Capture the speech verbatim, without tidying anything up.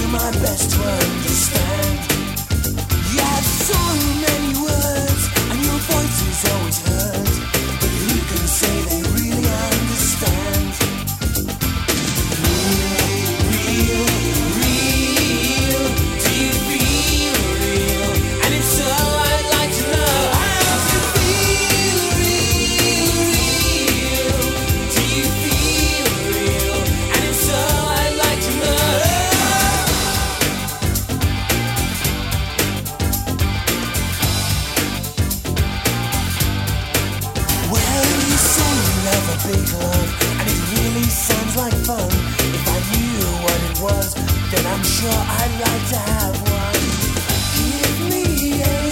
my best to understand. You have so many words and your voice is always heard, but who can say they really understand? Real, real, real, do you feel real? And if so, I'd like to know how do you feel real, real? Do you feel real? And if so, I'd like to know. Well, you say you love a big love, and it really sounds like fun. If I knew what it was, then I'm sure I'd like to have one. Give me a